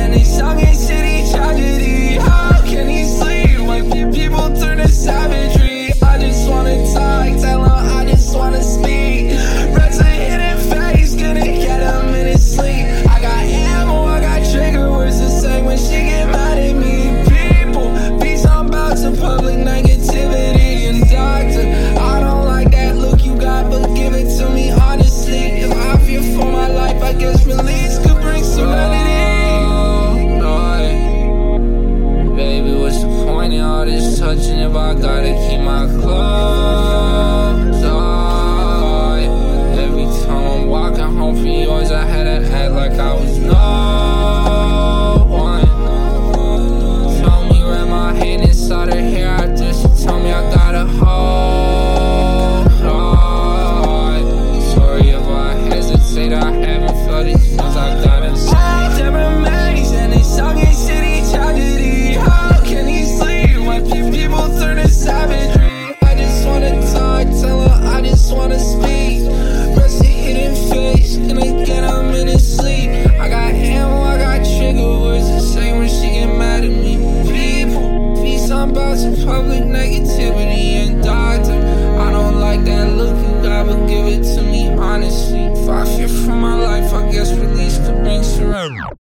and they sung in city tragedy. How can he sleep when people turn to savagery? I just wanna talk, tell him I just wanna speak. Reds a hidden face, gonna get him in his sleep. I got ammo, I got trigger words to say when she get mad at me. People be some about to public negativity. And doctor, I don't like that look you got, but give it to me honestly. If I fear for my life, I guess release could bring serenity. Baby, what's the point in all this touching if I gotta keep my clothes on? Every time I'm walking home from yours, I had to act like I was no one. Told me wrap my hand inside her hair after she told me I gotta hold on. Sorry if I hesitate, I haven't felt it since I got inside. There remains and they sung in city tragedy. How can he sleep when people turn to savagery? I just wanna talk, tell her I just wanna speak. Rest a hidden face, gonna get him in his sleep. I got ammo, I got trigger words to say when she get mad at me. People be some about some public negativity. And doctor, I don't like that look you got, but give it to me honestly. If I fear for my life, I guess release could bring serenity.